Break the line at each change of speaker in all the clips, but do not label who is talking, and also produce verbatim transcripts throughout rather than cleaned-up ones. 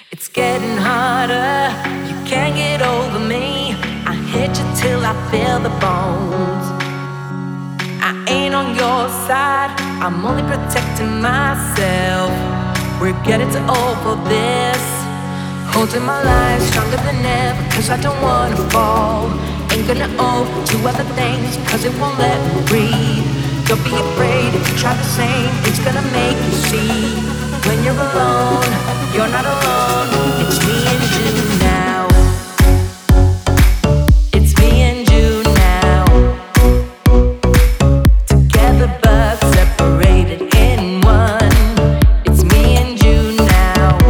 It's getting harder, you can't get over me. I hit you till I feel the bones. I ain't on your side, I'm only protecting myself. We're getting too old for this. Holding my life stronger than ever, cause I don't wanna fall. Ain't gonna owe to other things, cause it won't let me breathe. Don't be afraid if you try the same, it's gonna make you see. When you're alone, you're not alone. It's me and you now. It's me and you now. Together but separated in one. It's me and you now.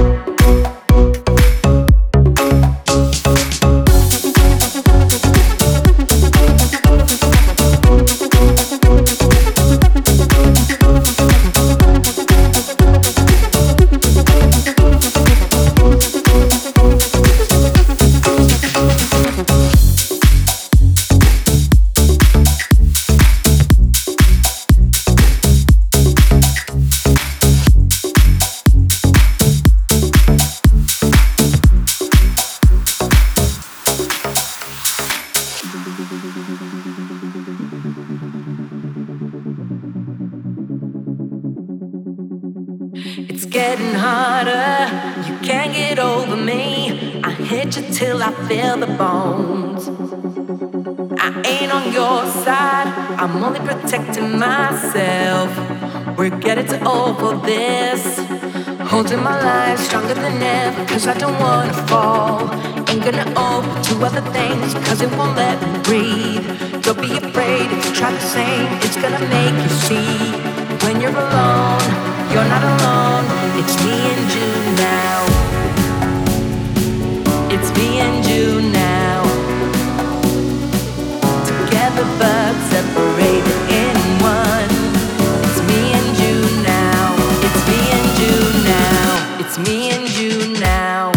It's getting harder, you can't get over me. I hit you till I feel the bones. I ain't on your side, I'm only protecting myself. We're getting too old for this. Holding my life stronger than ever, cause I don't wanna fall. Ain't gonna owe to other things, cause it won't let me breathe. Don't be afraid if you try the same, it's gonna make you see. When you're alone, you're not alone. It's me and you now. It's me and you now. Together but separated in one. It's me and you now. It's me and you now. It's me and you now.